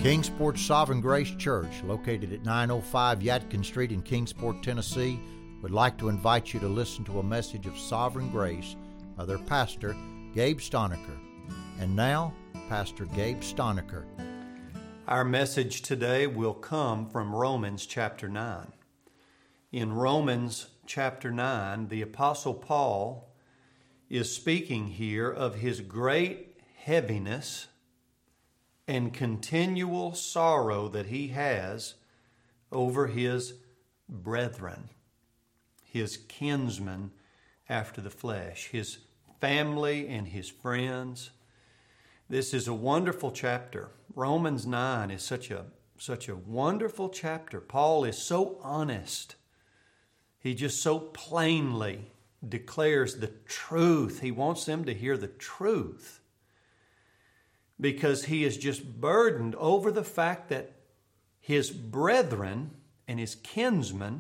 Kingsport Sovereign Grace Church, located at 905 Yadkin Street in Kingsport, Tennessee, would like to invite you to listen to a message of sovereign grace by their pastor, Gabe Stonecker. And now, Pastor Gabe Stonecker. Our message today will come from Romans chapter 9. In Romans chapter 9, the Apostle Paul is speaking here of his great heaviness and continual sorrow that he has over his brethren, his kinsmen after the flesh, his family and his friends. This is a wonderful chapter. Romans 9 is such a wonderful chapter. Paul is so honest. He just so plainly declares the truth. He wants them to hear the truth because he is just burdened over the fact that his brethren and his kinsmen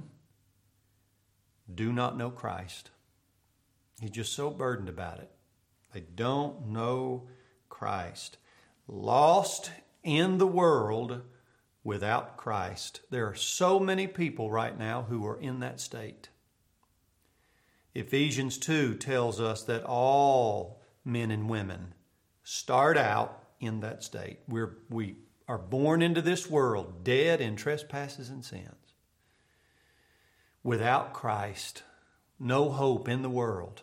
do not know Christ. He's just so burdened about it. They don't know Christ. Lost in the world without Christ. There are so many people right now who are in that state. Ephesians 2 tells us that all men and women start out in that state. We are born into this world dead in trespasses and sins. Without Christ, no hope in the world.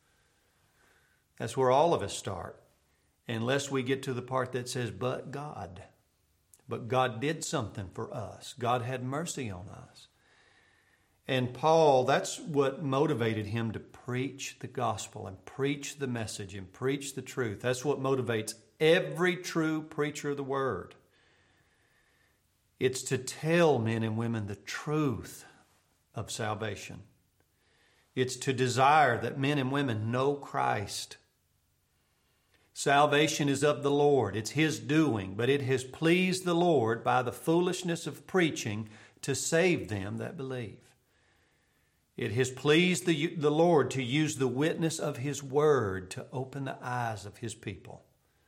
That's where all of us start. Unless we get to the part that says, but God. But God did something for us. God had mercy on us. And Paul, that's what motivated him to preach the gospel and preach the message and preach the truth. That's what motivates every true preacher of the word. It's to tell men and women the truth of salvation. It's to desire that men and women know Christ. Salvation is of the Lord. It's His doing, but it has pleased the Lord by the foolishness of preaching to save them that believe. It has pleased the Lord to use the witness of His word to open the eyes of His people.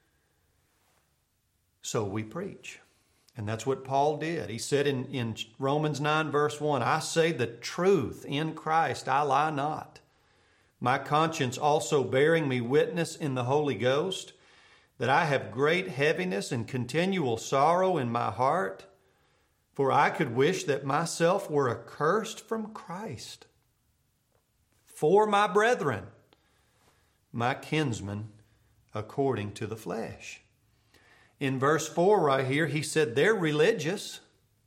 So we preach. And that's what Paul did. He said in Romans 9 verse 1, I say the truth in Christ, I lie not. My conscience also bearing me witness in the Holy Ghost, that I have great heaviness and continual sorrow in my heart, for I could wish that myself were accursed from Christ for my brethren, my kinsmen, according to the flesh. In verse 4 right here, he said they're religious.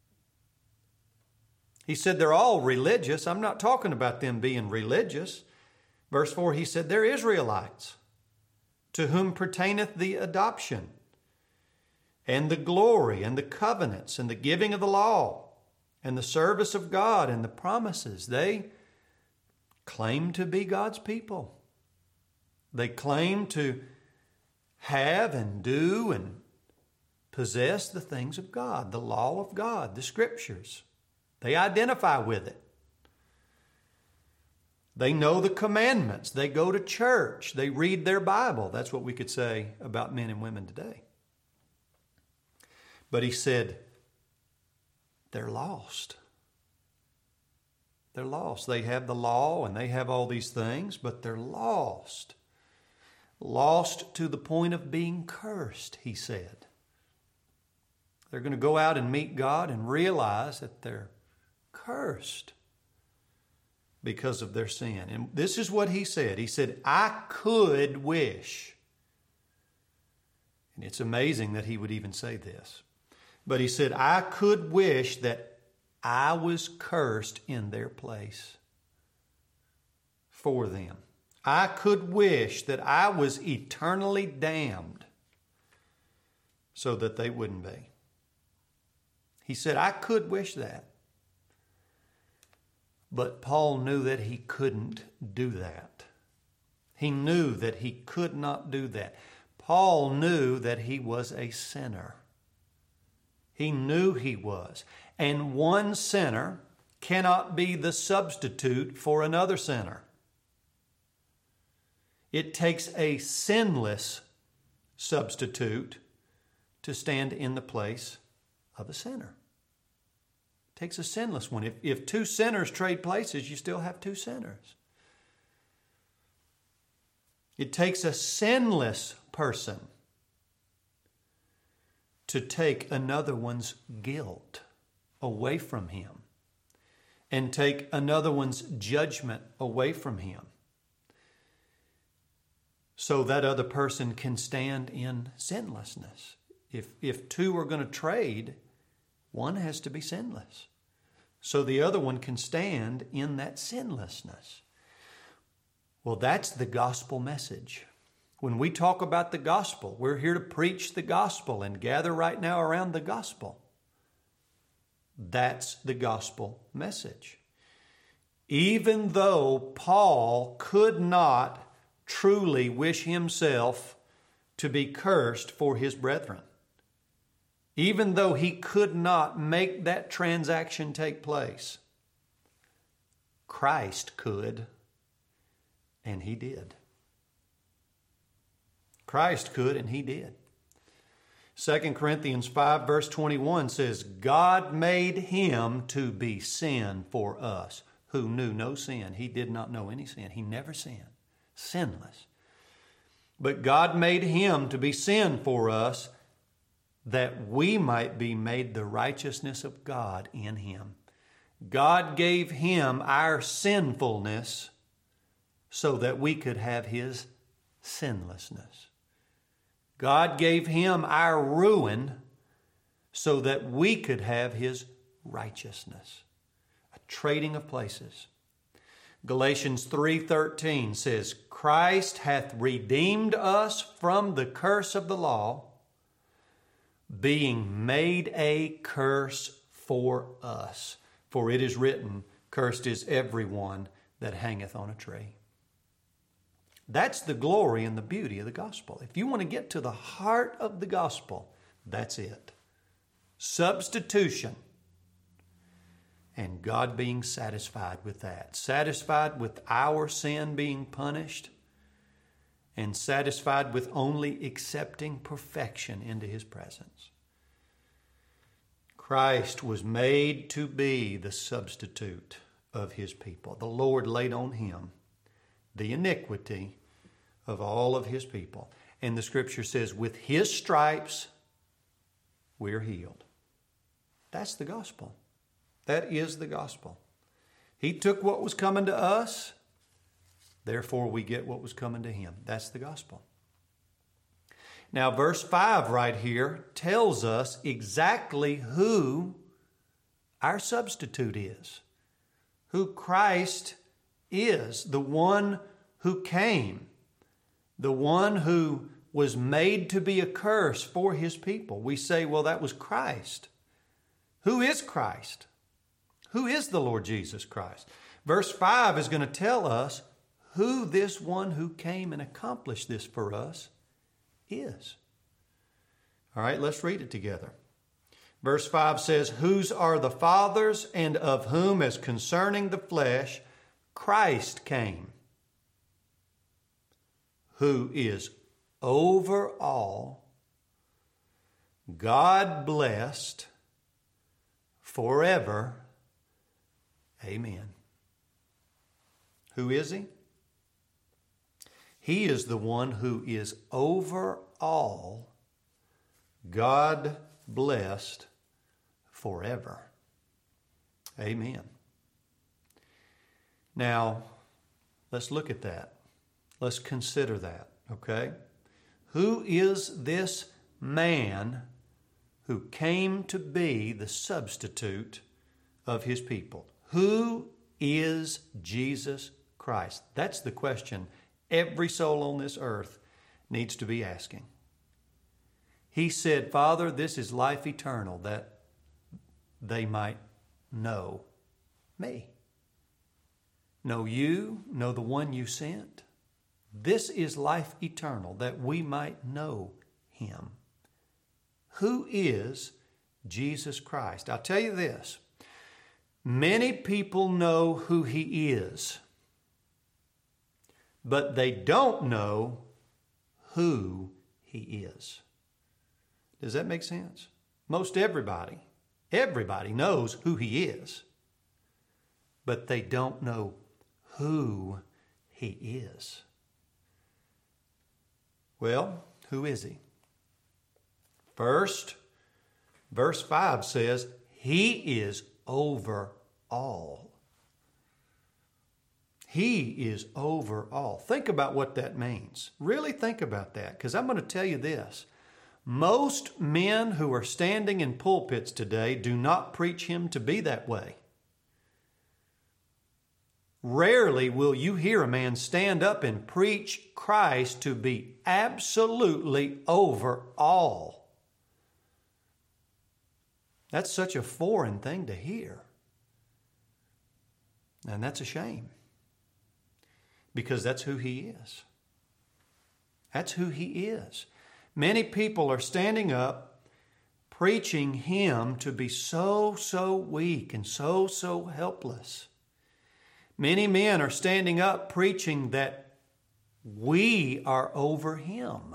He said they're all religious. I'm not talking about them being religious. Verse 4, he said they're Israelites, to whom pertaineth the adoption, and the glory, and the covenants, and the giving of the law, and the service of God, and the promises. They claim to be God's people. They claim to have and do and possess the things of God, the law of God, the Scriptures. They identify with it. They know the commandments. They go to church. They read their Bible. That's what we could say about men and women today. But he said, they're lost. They're lost. They have the law and they have all these things, but they're lost. Lost to the point of being cursed, he said. They're going to go out and meet God and realize that they're cursed because of their sin. And this is what he said. He said, I could wish. And it's amazing that he would even say this. But he said, I could wish that I was cursed in their place for them. I could wish that I was eternally damned so that they wouldn't be. He said, I could wish that. But Paul knew that he couldn't do that. He knew that he could not do that. Paul knew that he was a sinner. He knew he was. And one sinner cannot be the substitute for another sinner. It takes a sinless substitute to stand in the place of a sinner. It takes a sinless one. If two sinners trade places, you still have two sinners. It takes a sinless person to take another one's guilt away from him and take another one's judgment away from him so that other person can stand in sinlessness. If two are going to trade, one has to be sinless so the other one can stand in that sinlessness. Well, that's the gospel message. When we talk about the gospel, we're here to preach the gospel and gather right now around the gospel. That's the gospel message. Even though Paul could not truly wish himself to be cursed for his brethren, even though he could not make that transaction take place, Christ could, and he did. Christ could, and he did. 2 Corinthians 5 verse 21 says, God made him to be sin for us, who knew no sin. He did not know any sin. He never sinned. Sinless. But God made him to be sin for us, that we might be made the righteousness of God in him. God gave him our sinfulness so that we could have his sinlessness. God gave him our ruin so that we could have his righteousness. A trading of places. Galatians 3:13 says, Christ hath redeemed us from the curse of the law, being made a curse for us. For it is written, cursed is everyone that hangeth on a tree. That's the glory and the beauty of the gospel. If you want to get to the heart of the gospel, that's it. Substitution. And God being satisfied with that. Satisfied with our sin being punished. And satisfied with only accepting perfection into his presence. Christ was made to be the substitute of his people. The Lord laid on him the iniquity of all of his people. And the scripture says, with his stripes, we're healed. That's the gospel. That is the gospel. He took what was coming to us, therefore we get what was coming to him. That's the gospel. Now, verse 5 right here tells us exactly who our substitute is. Who Christ is, the one who came, the one who was made to be a curse for his people. We say, well, that was Christ. Who is Christ? Who is the Lord Jesus Christ? Verse 5 is going to tell us who this one who came and accomplished this for us is. All right, let's read it together. Verse 5 says, whose are the fathers, and of whom, as concerning the flesh, Christ came, who is over all, God blessed forever. Amen. Who is he? He is the one who is over all, God blessed forever. Amen. Now, let's look at that. Let's consider that, okay? Who is this man who came to be the substitute of his people? Who is Jesus Christ? That's the question every soul on this earth needs to be asking. He said, Father, this is life eternal, that they might know me. Know you, know the one you sent. This is life eternal, that we might know him. Who is Jesus Christ? I'll tell you this. Many people know who he is, but they don't know who he is. Does that make sense? Most everybody Everybody knows who He is, but they don't know who He is. Well, who is He? First, verse 5 says, He is over all. He is over all. Think about what that means. Really think about that, because I'm going to tell you this. Most men who are standing in pulpits today do not preach Him to be that way. Rarely will you hear a man stand up and preach Christ to be absolutely over all. That's such a foreign thing to hear. And that's a shame. Because that's who He is. That's who He is. Many people are standing up preaching Him to be so weak and so helpless. Many men are standing up preaching that we are over Him.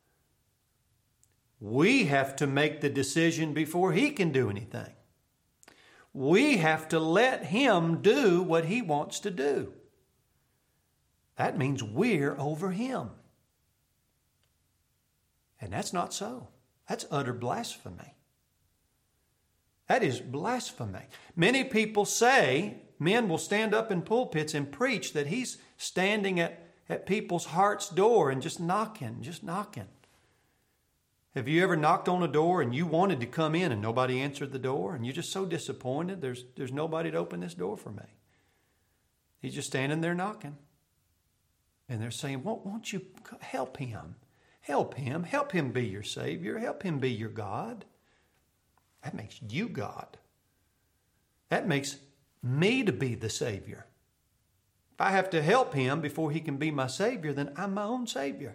We have to make the decision before He can do anything. We have to let Him do what He wants to do. That means we're over Him. And that's not so. That's utter blasphemy. That is blasphemy. Many people say, men will stand up in pulpits and preach that He's standing at people's heart's door and just knocking. Have you ever knocked on a door and you wanted to come in and nobody answered the door and you're just so disappointed there's nobody to open this door for me? He's just standing there knocking. And they're saying, won't you help Him? Help Him. Help Him be your Savior. Help Him be your God. That makes you God. That makes me to be the Savior. If I have to help Him before He can be my Savior, then I'm my own Savior.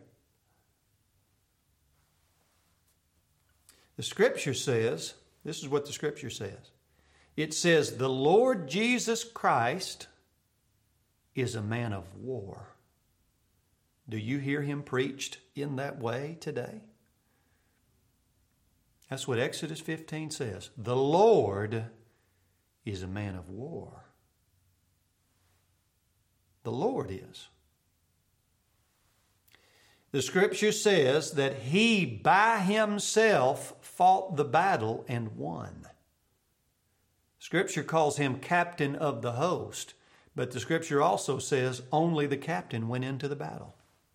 The Scripture says, this is what the Scripture says. It says, the Lord Jesus Christ is a man of war. Do you hear Him preached in that way today? That's what Exodus 15 says. The Lord is a man of war. The Lord is. The Scripture says that He by Himself fought the battle and won. Scripture calls Him captain of the host, but the Scripture also says only the captain went into the battle.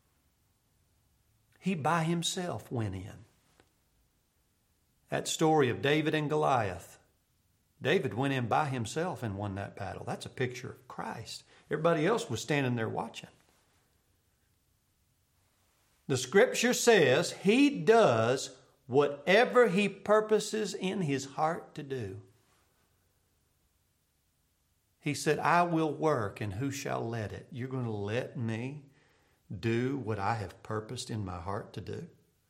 He by Himself went in. That story of David and Goliath. David went in by himself and won that battle. That's a picture of Christ. Everybody else was standing there watching. The Scripture says He does whatever He purposes in His heart to do. He said, I will work, and who shall let it? You're going to let me do what I have purposed in my heart to do?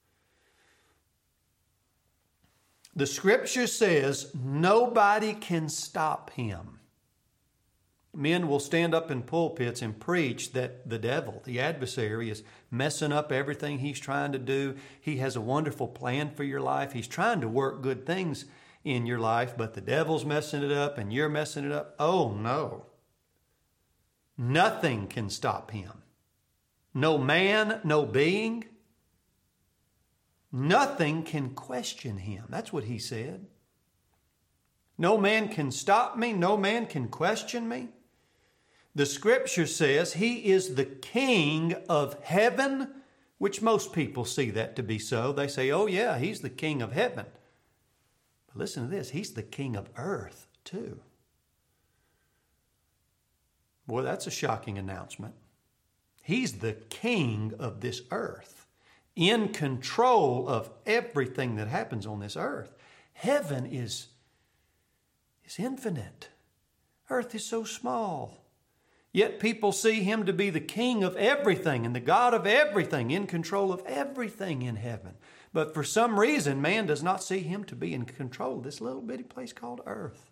The Scripture says nobody can stop Him. Men will stand up in pulpits and preach that the devil, the adversary, is messing up everything he's trying to do. He has a wonderful plan for your life. He's trying to work good things in your life, but the devil's messing it up and you're messing it up. Oh, no. Nothing can stop Him. No man, no being. Nothing can question Him. That's what He said. No man can stop me. No man can question me. The Scripture says He is the King of heaven, which most people see that to be so. They say, oh yeah, He's the King of heaven. But listen to this, He's the King of earth too. Boy, that's a shocking announcement. He's the King of this earth, in control of everything that happens on this earth. Heaven is infinite. Earth is so small. Yet people see Him to be the King of everything and the God of everything, in control of everything in heaven. But for some reason, man does not see Him to be in control of this little bitty place called earth.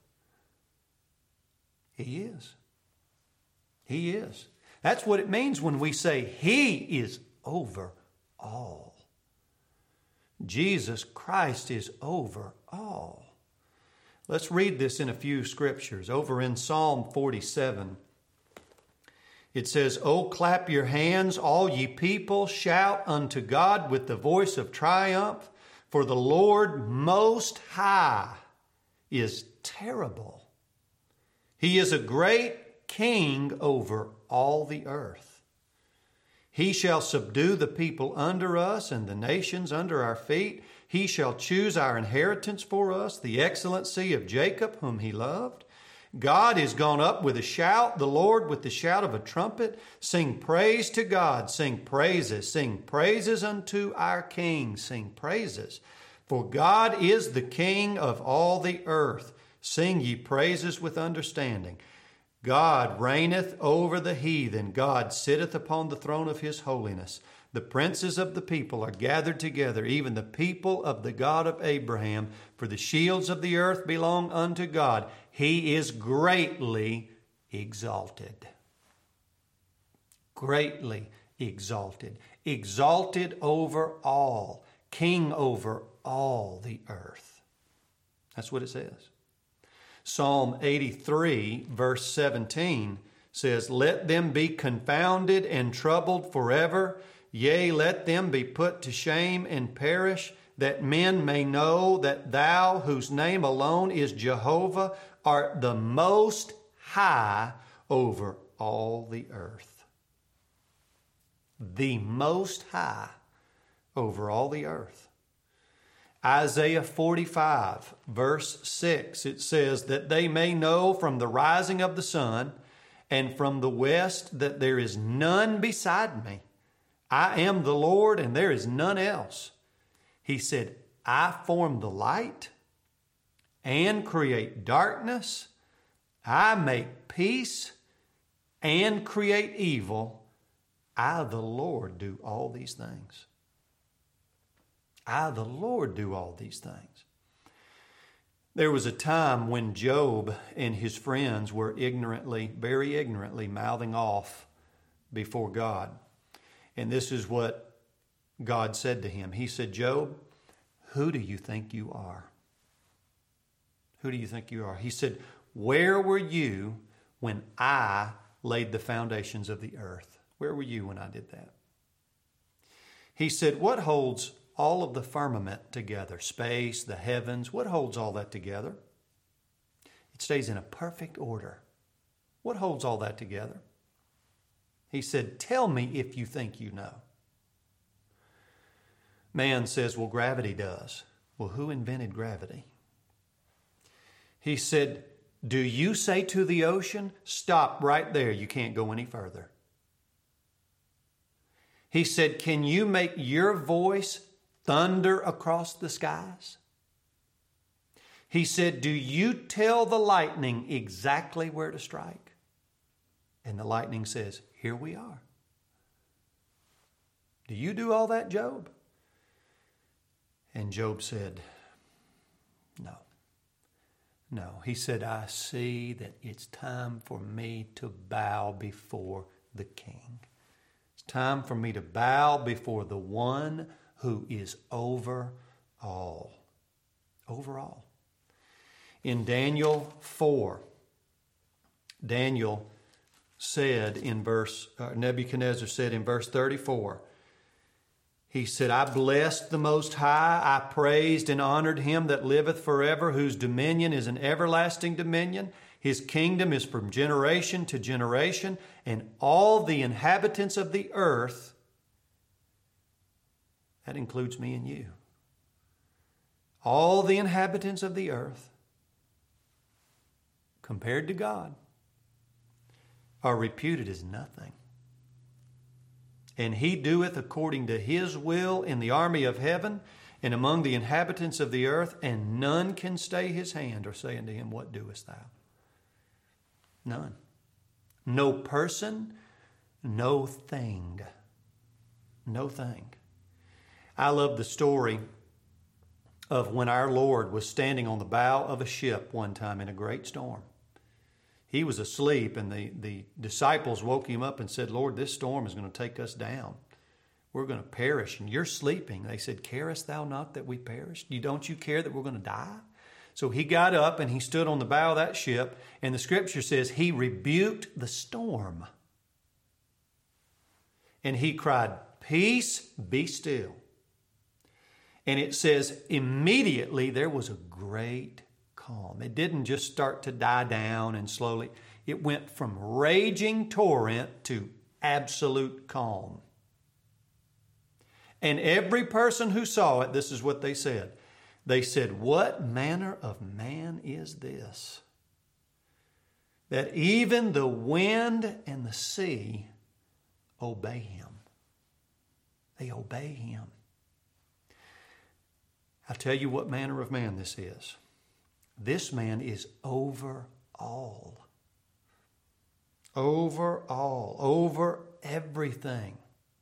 He is. He is. That's what it means when we say He is over all. Jesus Christ is over all. Let's read this in a few scriptures. Over in Psalm 47, it says, "O clap your hands, all ye people, shout unto God with the voice of triumph, for the Lord Most High is terrible. He is a great king over all the earth. He shall subdue the people under us and the nations under our feet. He shall choose our inheritance for us, the excellency of Jacob, whom he loved. God is gone up with a shout, the Lord with the shout of a trumpet. Sing praise to God, sing praises unto our King, sing praises. For God is the King of all the earth. Sing ye praises with understanding. God reigneth over the heathen. God sitteth upon the throne of his holiness. The princes of the people are gathered together, even the people of the God of Abraham. For the shields of the earth belong unto God. He is greatly exalted." Greatly exalted. Exalted over all. King over all the earth. That's what it says. Psalm 83, verse 17 says, "Let them be confounded and troubled forever. Yea, let them be put to shame and perish, that men may know that thou, whose name alone is Jehovah, art the most high over all the earth." The most high over all the earth. Isaiah 45, verse 6, it says, "That they may know from the rising of the sun and from the west that there is none beside me. I am the Lord, and there is none else." He said, "I form the light and create darkness. I make peace and create evil. I, the Lord, do all these things." I, the Lord, do all these things. There was a time when Job and his friends were very ignorantly mouthing off before God. And this is what God said to him. He said, "Job, who do you think you are? Who do you think you are?" He said, "Where were you when I laid the foundations of the earth?" Where were you when I did that? He said, "What holds all of the firmament together, space, the heavens, what holds all that together? It stays in a perfect order. What holds all that together?" He said, "Tell me if you think you know." Man says, "Well, gravity does." Well, who invented gravity? He said, "Do you say to the ocean, stop right there, you can't go any further?" He said, "Can you make your voice thunder across the skies?" He said, "Do you tell the lightning exactly where to strike?" And the lightning says, "Here we are." Do you do all that, Job? And Job said, "No. No." He said, "I see that it's time for me to bow before the King. It's time for me to bow before the one who is over all." Over all. In Daniel 4, Nebuchadnezzar said in verse 34, he said, "I blessed the Most High, I praised and honored him that liveth forever, whose dominion is an everlasting dominion. His kingdom is from generation to generation, and all the inhabitants of the earth," that includes me and you, "all the inhabitants of the earth, compared to God, are reputed as nothing. And he doeth according to his will in the army of heaven and among the inhabitants of the earth, and none can stay his hand or say unto him, What doest thou?" None. No person, no thing. No thing. I love the story of when our Lord was standing on the bow of a ship one time in a great storm. He was asleep, and the disciples woke him up and said, "Lord, this storm is going to take us down. We're going to perish, and you're sleeping." They said, "Carest thou not that we perish? Don't you care that we're going to die?" So he got up and he stood on the bow of that ship, and the scripture says he rebuked the storm. And he cried, "Peace, be still." And it says immediately there was a great calm. It didn't just start to die down and slowly. It went from raging torrent to absolute calm. And every person who saw it, this is what they said. They said, "What manner of man is this, that even the wind and the sea obey him?" They obey him. I'll tell you what manner of man this is. This man is over all. Over all. Over everything.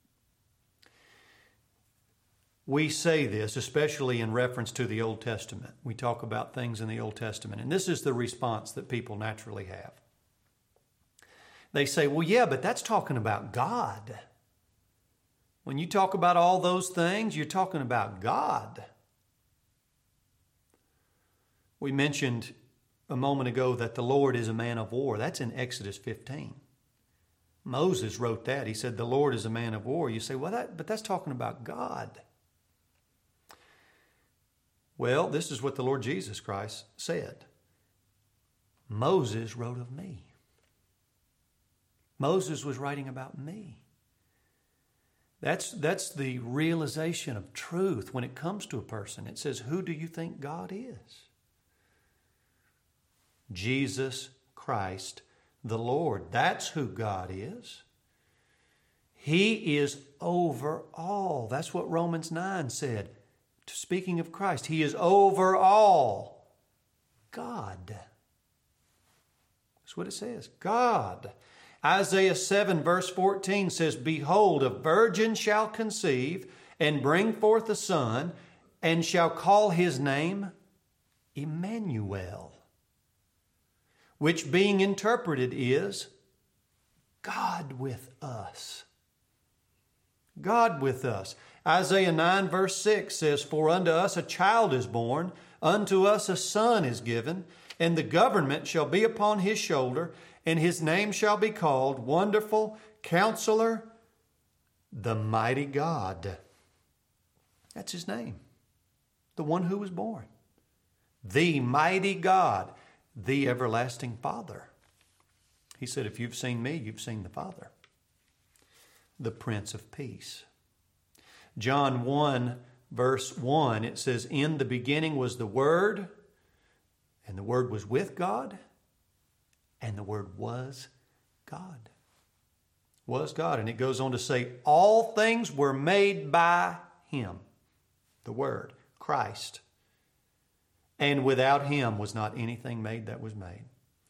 We say this, especially in reference to the Old Testament. We talk about things in the Old Testament, and this is the response that people naturally have. They say, "Well, yeah, but that's talking about God. When you talk about all those things, you're talking about God." We mentioned a moment ago that the Lord is a man of war. That's in Exodus 15. Moses wrote that. He said, "The Lord is a man of war." You say, "Well, but that's talking about God." Well, this is what the Lord Jesus Christ said. Moses wrote of me. Moses was writing about me. That's the realization of truth when it comes to a person. It says, "Who do you think God is?" Jesus Christ the Lord. That's who God is. He is over all. That's what Romans 9 said. Speaking of Christ, He is over all. God. That's what it says. God. Isaiah 7 verse 14 says, "Behold, a virgin shall conceive and bring forth a son, and shall call his name Emmanuel," which being interpreted is God with us. God with us. Isaiah 9 verse 6 says, "For unto us a child is born, unto us a son is given, and the government shall be upon his shoulder, and his name shall be called Wonderful, Counselor, the Mighty God." That's his name. The one who was born. The Mighty God. The Everlasting Father. He said, "If you've seen me, you've seen the Father." The Prince of Peace. John 1 verse 1, it says, "In the beginning was the Word, and the Word was with God, and the Word was God." Was God. And it goes on to say, "All things were made by Him," the Word, Christ. "And without Him was not anything made that was made."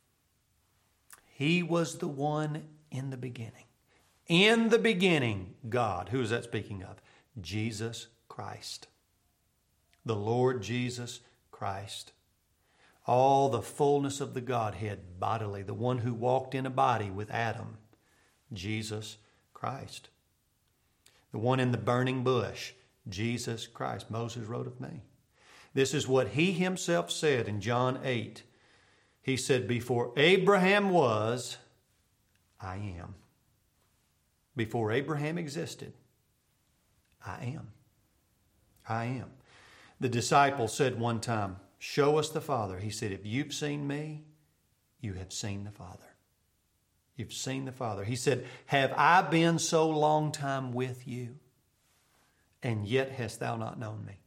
He was the one in the beginning. In the beginning, God. Who is that speaking of? Jesus Christ. The Lord Jesus Christ. All the fullness of the Godhead bodily. The one who walked in a body with Adam. Jesus Christ. The one in the burning bush. Jesus Christ. Moses wrote of me. This is what He Himself said in John 8. He said, "Before Abraham was, I am." Before Abraham existed, I am. I am. The disciple said one time, "Show us the Father." He said, "If you've seen me, you have seen the Father." You've seen the Father. He said, "Have I been so long time with you, and yet hast thou not known me?"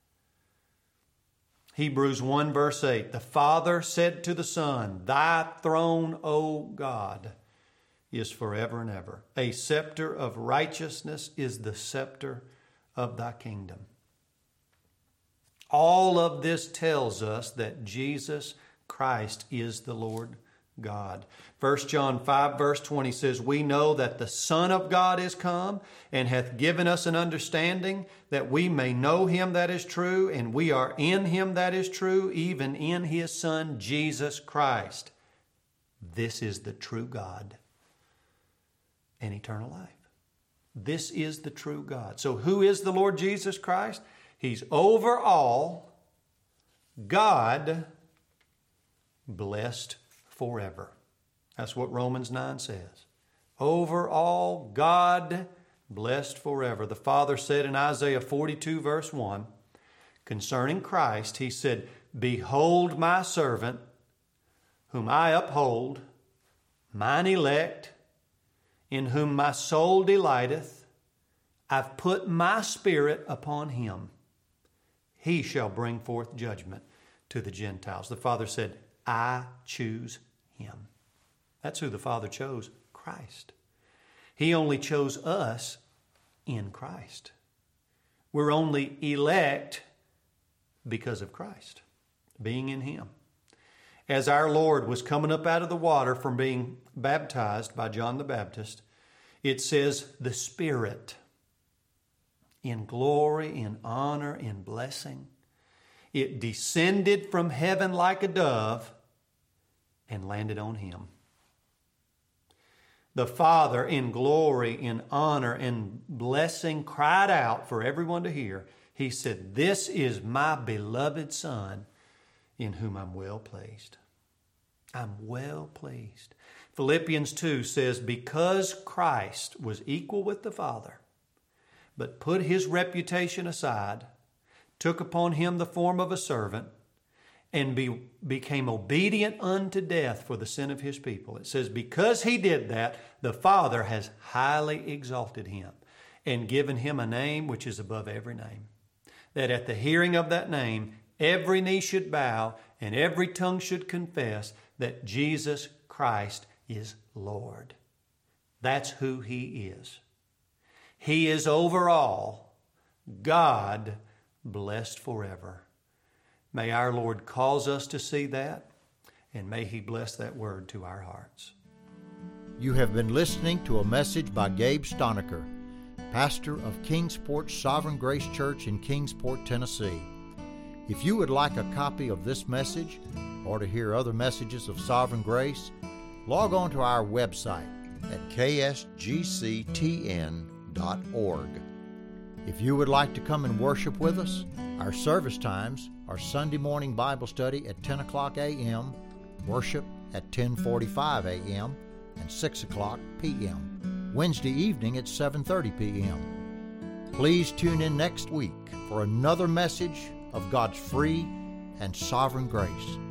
Hebrews 1 verse 8, "The Father said to the Son, Thy throne, O God, is forever and ever. A scepter of righteousness is the scepter of thy kingdom." All of this tells us that Jesus Christ is the Lord God. 1 John 5 verse 20 says, "We know that the Son of God is come and hath given us an understanding that we may know Him that is true, and we are in Him that is true, even in His Son Jesus Christ. This is the true God and eternal life." This is the true God. So who is the Lord Jesus Christ? He's over all, God blessed forever. That's what Romans 9 says. Over all, God blessed forever. The Father said in Isaiah 42 verse 1, concerning Christ, He said, behold my servant, whom I uphold, mine elect, in whom my soul delighteth. I've put my Spirit upon Him. He shall bring forth judgment to the Gentiles. The Father said, I choose Him. That's who the Father chose, Christ. He only chose us in Christ. We're only elect because of Christ, being in Him. As our Lord was coming up out of the water from being baptized by John the Baptist, it says the Spirit, in glory, in honor, in blessing, it descended from heaven like a dove and landed on Him. The Father, in glory, in honor, in blessing, cried out for everyone to hear. He said, this is my beloved Son, in whom I'm well pleased. I'm well pleased. Philippians 2 says, because Christ was equal with the Father, but put His reputation aside, took upon Him the form of a servant, and became obedient unto death for the sin of His people. It says, because He did that, the Father has highly exalted Him and given Him a name which is above every name, that at the hearing of that name, every knee should bow and every tongue should confess that Jesus Christ is Lord. That's who He is. He is over all, God blessed forever. May our Lord cause us to see that, and may He bless that word to our hearts. You have been listening to a message by Gabe Stonecker, pastor of Kingsport Sovereign Grace Church in Kingsport, Tennessee. If you would like a copy of this message or to hear other messages of Sovereign Grace, log on to our website at ksgctn.org. If you would like to come and worship with us, our service times are Sunday morning Bible study at 10 o'clock a.m., worship at 10:45 a.m., and 6 o'clock p.m., Wednesday evening at 7:30 p.m. Please tune in next week for another message of God's free and sovereign grace.